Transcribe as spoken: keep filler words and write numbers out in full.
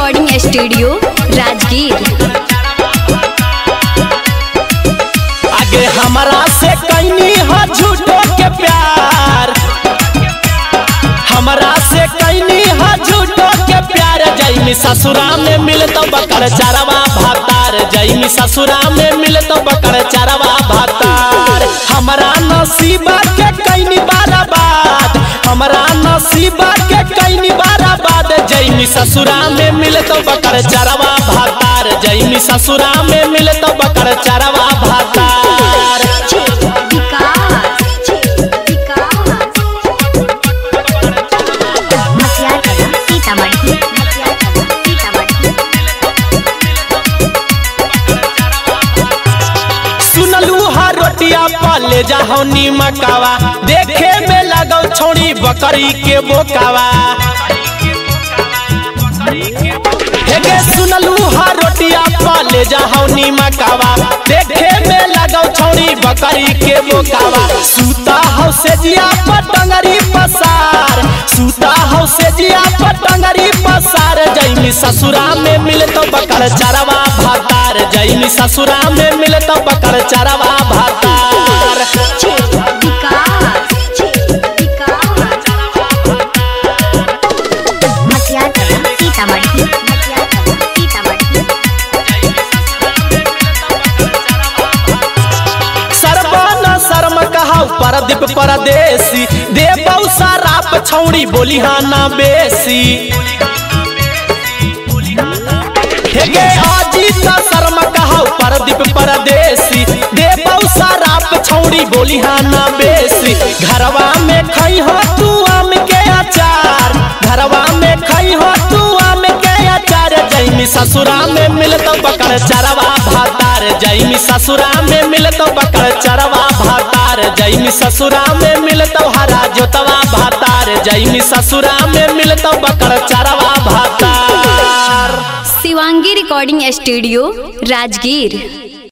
Recording studio Rajgir. आगे हमारा से कैनी है झूठो के प्यार, हमारा से कैनी है झूठो के प्यार। जैमी ससुरा में मिल तो बकर चरवा भातार, जैमी ससुरा में मिल तो बकर चरवा भातार। हमारा नसीबा के कैनी बाराबाद, हमारा नसीबा के कैनी बाराबाद। जैमी ससुरा में मिल तो बकर चरवा भातार, जैमी ससुरा में मिल तो बकर चरवा भातार। रोटिया पाले जाहो नीमकावा, देखे में लगो छोड़ी बकरी के बोकावा। हेगे सुनलू हा रोटिया पाले जाहो नीमकावा, देखे में लगो छोड़ी बकरी के बोकावा। सूता हो से जिया पटंगरी पसार, सूता हो से जिया पटंगरी पसार। जैमी ससुरा में मिल तो बकर चरवा भातार, जैमी ससुरा में मिल तो बकर चरवा भातार। परदीप परदेसी दे बहु राप छौड़ी बोली हाँ ना बेसी। हेगे अजीत शर्मा कहा परदीप परदेसी दे बहु राप छौड़ी बोली हाँ ना बेसी। घरवा में खई हो तू आम के अचार, घरवा में खई हो तू आम के अचार। जैमी ससुरा में मिल तो बकर चरवा भातार, जैमी ससुरा में मिल तो बकर चरवा भातार। जैमी ससुरा में मिल तो हरा जोतवा भातार, जैमी ससुरा में मिल तो बकर चरवा भातार। Shivangi recording studio Rajgir.